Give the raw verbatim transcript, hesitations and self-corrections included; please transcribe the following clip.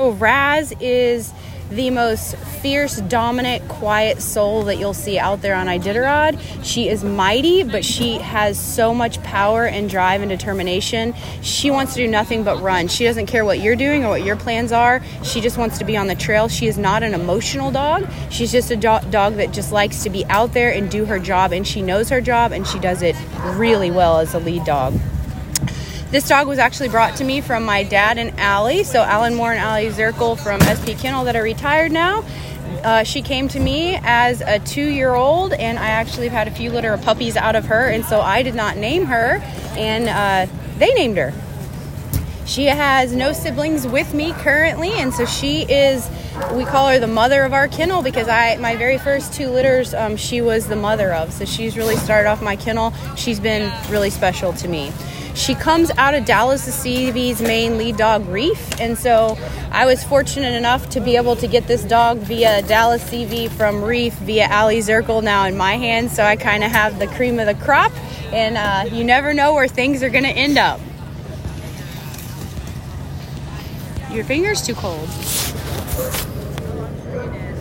So Raz is the most fierce, dominant, quiet soul that you'll see out there on Iditarod. She is mighty, but she has so much power and drive and determination. She wants to do nothing but run. She doesn't care what you're doing or what your plans are. She just wants to be on the trail. She is not an emotional dog. She's just a do- dog that just likes to be out there and do her job, and she knows her job, and she does it really well as a lead dog. This dog was actually brought to me from my dad and Allie. So Alan Moore and Allie Zirkle from S P Kennel that are retired now. Uh, she came to me as a two-year-old, and I actually have had a few litter of puppies out of her, and so I did not name her, and uh, they named her. She has no siblings with me currently, and so she is, we call her the mother of our kennel, because I my very first two litters, um, she was the mother of. So she's really started off my kennel. She's been really special to me. She comes out of Dallas C V's main lead dog, Reef, and so I was fortunate enough to be able to get this dog via Dallas C V from Reef via Allie Zirkle now in my hands, so I kind of have the cream of the crop, and uh, you never know where things are going to end up. Your finger's too cold.